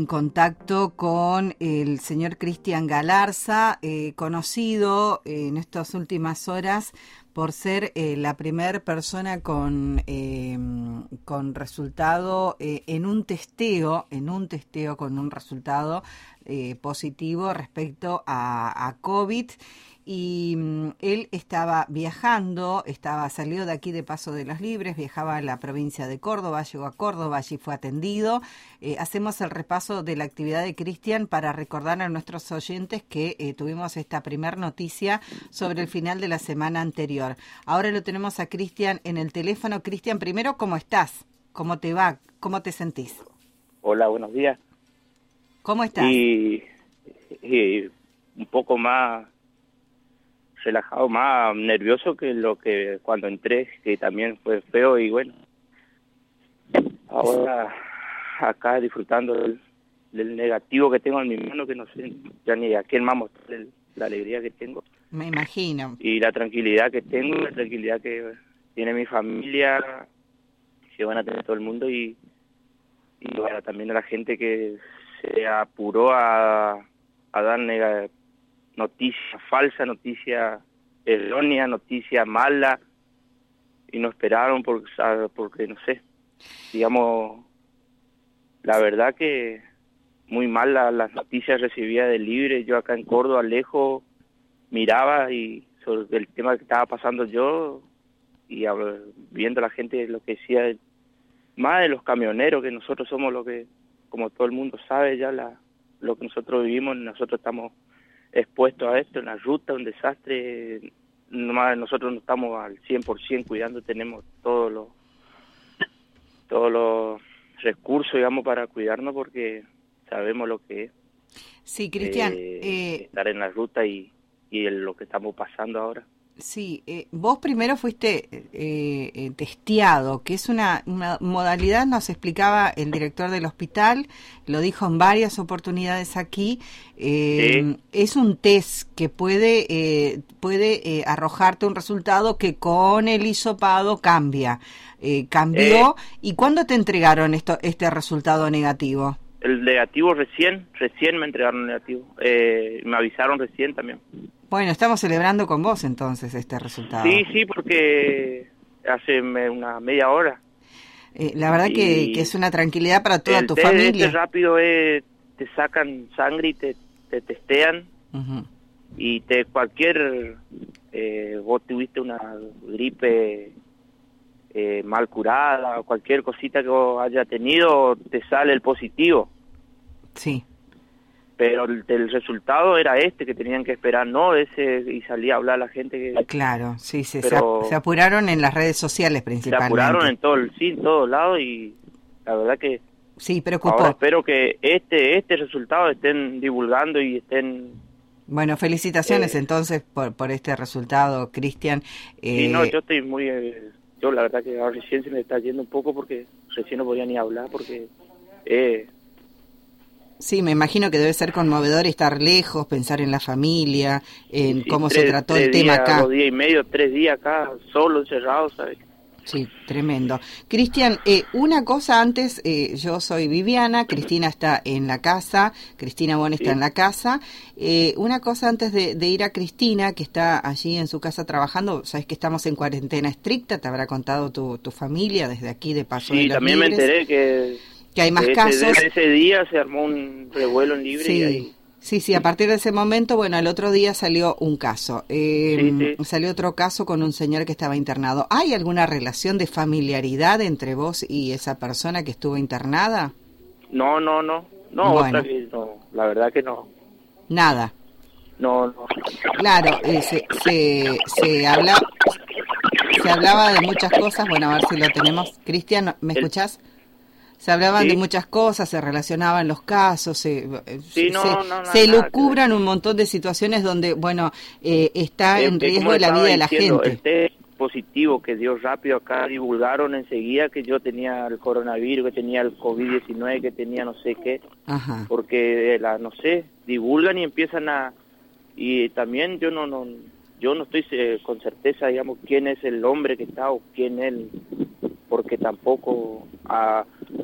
en contacto con el señor Cristian Galarza, conocido en estas últimas horas por ser la primer persona con resultado en un testeo con un resultado positivo respecto a COVID. Y él estaba viajando, salió de aquí de Paso de los Libres, viajaba a la provincia de Córdoba, llegó a Córdoba, allí fue atendido. Hacemos el repaso de la actividad de Cristian para recordar a nuestros oyentes que tuvimos esta primer noticia sobre el final de la semana anterior. Ahora lo tenemos a Cristian en el teléfono. Cristian, primero, ¿cómo estás? ¿Cómo te va? ¿Cómo te sentís? Hola, buenos días. ¿Cómo estás? Y un poco más relajado, más nervioso que lo que cuando entré, que también fue feo. Y bueno, ahora acá disfrutando del negativo que tengo en mi mano, que no sé ya ni a quién más mostrar la alegría que tengo. Me imagino. Y la tranquilidad que tengo, la tranquilidad que tiene mi familia, que van a tener todo el mundo. Y bueno, también a la gente que se apuró a dar noticia falsa, noticia errónea, noticia mala, y no esperaron porque no sé, digamos, la verdad que muy mal las noticias recibidas de Libre. Yo acá en Córdoba, lejos, miraba y sobre el tema que estaba pasando yo, y viendo a la gente lo que decía, más de los camioneros, que nosotros somos lo que, como todo el mundo sabe ya, lo que nosotros vivimos. Nosotros estamos expuestos a esto, en la ruta, un desastre. Nomás nosotros no estamos al 100% cuidando, tenemos todos los recursos, digamos, para cuidarnos, porque sabemos lo que es. Sí, Cristian. Estar en la ruta y lo que estamos pasando ahora. Sí, vos primero fuiste testeado, que es una modalidad, nos explicaba el director del hospital, lo dijo en varias oportunidades aquí. Sí. Es un test que puede arrojarte un resultado que con el hisopado cambia. Cambió. ¿Y cuándo te entregaron este resultado negativo? El negativo recién me entregaron el negativo. Me avisaron recién también. Bueno, estamos celebrando con vos entonces este resultado. Sí, porque hace una media hora. La verdad que es una tranquilidad para toda tu familia. Rápido te sacan sangre y te testean. Uh-huh. Y cualquier, vos tuviste una gripe mal curada, o cualquier cosita que vos haya tenido, te sale el positivo. Sí. Pero el resultado era que tenían que esperar, no ese, y salía a hablar la gente que... Claro, sí, se apuraron en las redes sociales principalmente. Se apuraron en todos lados, y la verdad que... Sí, preocupó. Ahora espero que este resultado estén divulgando y estén... Bueno, felicitaciones entonces por este resultado, Cristian. Sí, no, yo estoy muy... yo la verdad que ahora recién se me está yendo un poco, porque recién no podía ni hablar, porque... Sí, me imagino que debe ser conmovedor estar lejos, pensar en la familia, en cómo se trató el tema acá. 2 días y medio, 3 días acá, solo, encerrado, ¿sabes? Sí, tremendo. Cristian, una cosa antes, yo soy Viviana, Cristina está en la casa, Cristina Bon está en la casa. Una cosa antes de ir a Cristina, que está allí en su casa trabajando, sabes que estamos en cuarentena estricta, te habrá contado tu familia desde aquí de Paso de los Libres. Sí, también me enteré que hay más casos. Ese día se armó un revuelo en Libre. Sí. Y ahí... Sí, a partir de ese momento, bueno, al otro día salió un caso. Salió otro caso con un señor que estaba internado. ¿Hay alguna relación de familiaridad entre vos y esa persona que estuvo internada? No, bueno. Otra vez no, la verdad que no. Nada. No. Claro, se hablaba de muchas cosas. Bueno, a ver si lo tenemos. Cristian, ¿me escuchás? Se hablaban de muchas cosas, se relacionaban los casos, se lucubran un montón de situaciones donde, bueno, está en riesgo la vida de la gente. El test positivo que dio rápido acá, divulgaron enseguida que yo tenía el coronavirus, que tenía el COVID-19, que tenía no sé qué. Ajá. Porque, no sé, divulgan y empiezan y también yo no estoy con certeza, digamos, quién es el hombre que está o quién él, porque tampoco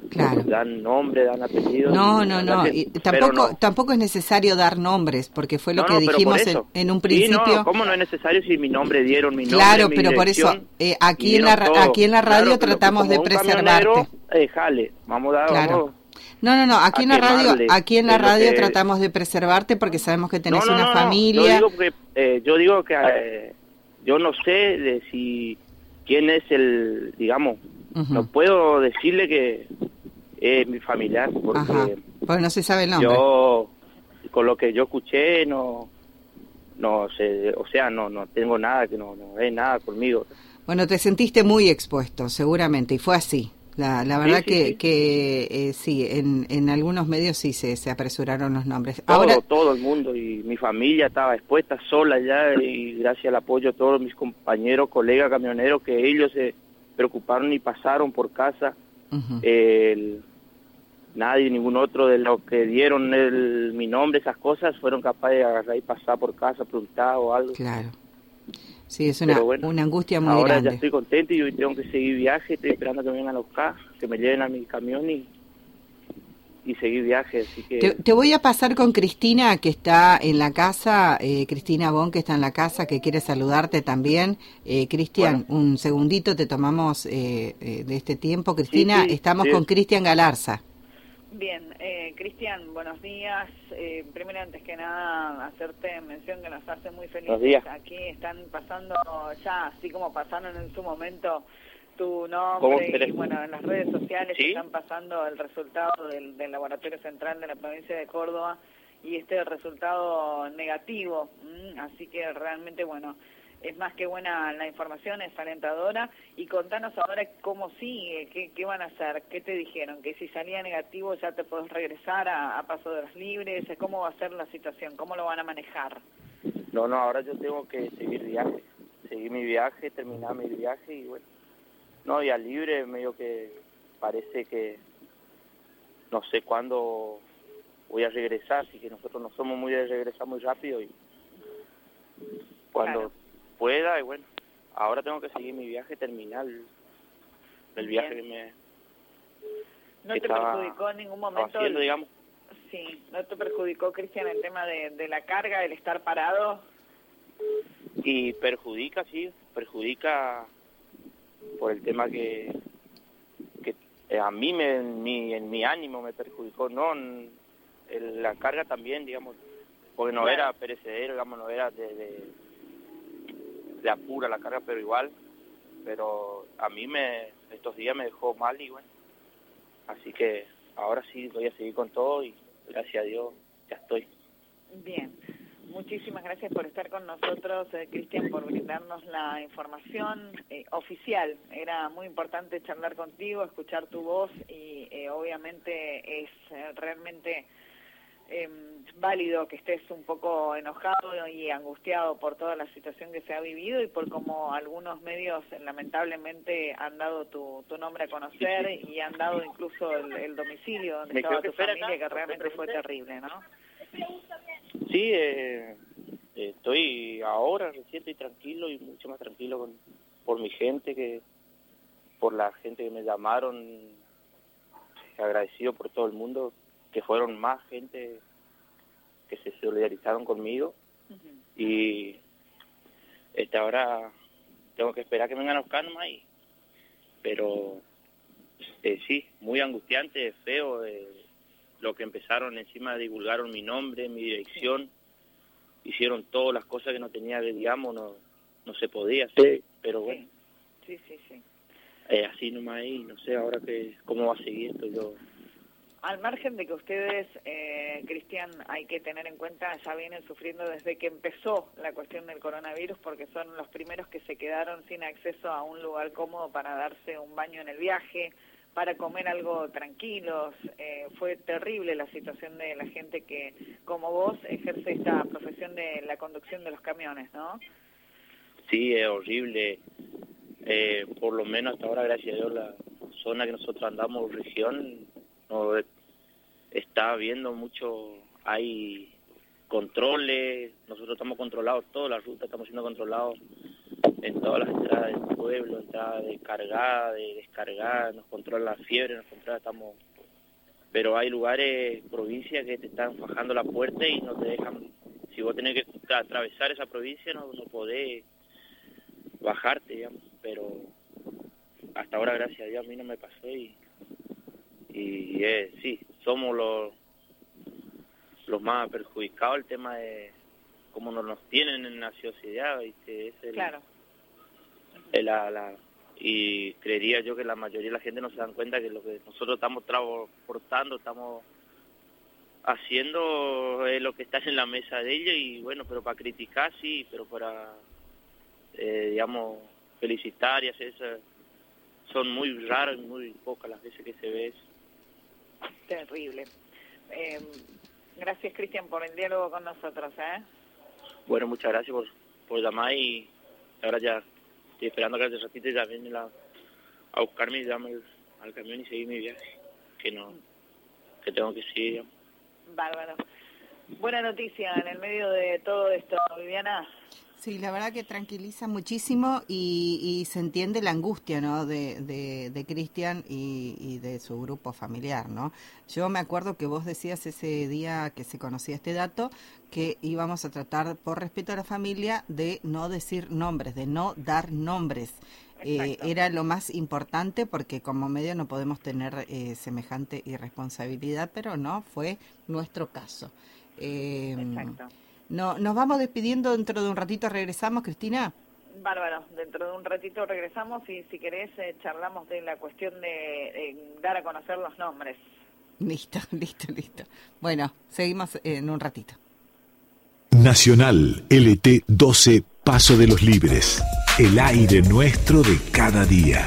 Claro. Dan nombre, dan apellido. No, y tampoco es necesario dar nombres, porque fue lo que dijimos en un principio. Sí, no, ¿cómo no es necesario si mi nombre dieron, mi nombre, claro, mi pero por eso, aquí en la radio claro, tratamos de preservarte. Jale, vamos a dar, claro. No, aquí en la radio tratamos de preservarte porque sabemos que tenés una familia. Yo digo que yo no sé de quién es el, digamos, no puedo decirle que es mi familiar, porque pues no se sabe el nombre. Yo, con lo que yo escuché, no sé, o sea, no tengo nada, que no es nada conmigo. Bueno, te sentiste muy expuesto, seguramente, y fue así. La verdad que sí, en algunos medios sí se apresuraron los nombres. Todo el mundo, y mi familia estaba expuesta sola ya, y gracias al apoyo de todos mis compañeros, colegas camioneros, que ellos se preocuparon y pasaron por casa. Nadie, ningún otro de los que dieron mi nombre, esas cosas, fueron capaces de agarrar y pasar por casa, preguntar o algo. Claro. Sí, es una angustia muy grande. Ahora ya estoy contento y hoy tengo que seguir viaje, estoy esperando que me vengan a buscar, que me lleven a mi camión y seguir viaje, así que... Te voy a pasar con Cristina, que está en la casa, Cristina Bon, que está en la casa, que quiere saludarte también. Cristian, un segundito, te tomamos de este tiempo. Cristina, estamos con Cristian Galarza. Bien, Cristian, buenos días. Primero, antes que nada, hacerte mención que nos hace muy felices. Aquí están pasando ya, así como pasaron en su momento tu nombre y bueno, en las redes sociales están pasando el resultado del Laboratorio Central de la provincia de Córdoba y este resultado negativo. Así que realmente, bueno, es más que buena la información, es alentadora. Y contanos ahora cómo sigue, qué van a hacer, qué te dijeron, que si salía negativo ya te podés regresar a Paso de los Libres, cómo va a ser la situación, cómo lo van a manejar. No, ahora yo tengo que seguir mi viaje, terminar mi viaje y bueno, no, ya libre, medio que parece que no sé cuándo voy a regresar, así que nosotros no somos muy de regresar muy rápido y cuando pueda, y bueno, ahora tengo que seguir mi viaje, terminar el viaje que me... ¿No te perjudicó en ningún momento? Haciendo, digamos. Sí, ¿no te perjudicó, Cristian, el tema de la carga, el estar parado? Y perjudica por el tema que a mí en mi ánimo me perjudicó, no la carga también, digamos, porque no era perecedero, digamos, no era de apura la carga, pero a mí estos días me dejó mal y bueno, así que ahora sí voy a seguir con todo y gracias a Dios ya estoy. Bien, muchísimas gracias por estar con nosotros, Cristian, por brindarnos la información oficial. Era muy importante charlar contigo, escuchar tu voz y obviamente es realmente válido que estés un poco enojado y angustiado por toda la situación que se ha vivido y por cómo algunos medios lamentablemente han dado tu nombre a conocer y han dado incluso el domicilio donde estaba tu familia, que realmente fue terrible, ¿no? Sí, estoy ahora, recién estoy tranquilo y mucho más tranquilo por mi gente, por la gente que me llamaron, agradecido por todo el mundo, que fueron más gente que se solidarizaron conmigo y ahora tengo que esperar que me vengan a buscar nomás pero sí, muy angustiante, feo lo que empezaron encima, divulgaron mi nombre, mi dirección, hicieron todas las cosas que no tenía, digamos, no se podía hacer, pero bueno. Sí. Así nomás ahí, no sé ahora cómo va a seguir esto yo. Al margen de que ustedes, Cristian, hay que tener en cuenta, ya vienen sufriendo desde que empezó la cuestión del coronavirus, porque son los primeros que se quedaron sin acceso a un lugar cómodo para darse un baño en el viaje, para comer algo tranquilos. Fue terrible la situación de la gente que, como vos, ejerce esta profesión de la conducción de los camiones, ¿no? Sí, es horrible. Por lo menos hasta ahora, gracias a Dios, la zona que nosotros andamos, región, no está habiendo hay controles, nosotros estamos controlados, toda la ruta estamos siendo controlados en todas las entradas del pueblo, entradas de cargada, de descargada, nos controla la fiebre, nos controla, estamos... Pero hay lugares, provincias que te están fajando la puerta y no te dejan... Si vos tenés que atravesar esa provincia, no podés bajarte, digamos, pero hasta ahora, gracias a Dios, a mí no me pasó y sí, somos los más perjudicados, el tema de cómo nos tienen en la sociedad, ¿viste? Es claro. Y creería yo que la mayoría de la gente no se dan cuenta que lo que nosotros estamos transportando, estamos haciendo lo que está en la mesa de ellos, y bueno, pero para criticar sí, pero para, digamos, felicitar y hacer eso, son muy raras y muy pocas las veces que se ve eso. Terrible. Gracias, Cristian, por el diálogo con nosotros. Bueno, muchas gracias por llamar, y ahora ya estoy esperando que hace ratito ya vienen a buscarme y llame al camión y seguir mi viaje, que tengo que seguir, digamos. Bárbaro. Buena noticia en el medio de todo esto, Viviana. Sí, la verdad que tranquiliza muchísimo y se entiende la angustia, ¿no?, de Cristian y de su grupo familiar, ¿no? Yo me acuerdo que vos decías ese día que se conocía este dato que íbamos a tratar, por respeto a la familia, de no decir nombres, de no dar nombres. Era lo más importante porque como medio no podemos tener semejante irresponsabilidad, pero no fue nuestro caso. Exacto. No, nos vamos despidiendo, dentro de un ratito regresamos, Cristina. Bárbaro, dentro de un ratito regresamos y si querés charlamos de la cuestión de dar a conocer los nombres. Listo. Bueno, seguimos en un ratito. Nacional LT 12, Paso de los Libres. El aire nuestro de cada día.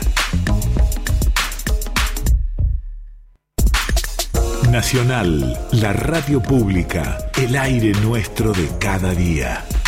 Nacional, la radio pública, el aire nuestro de cada día.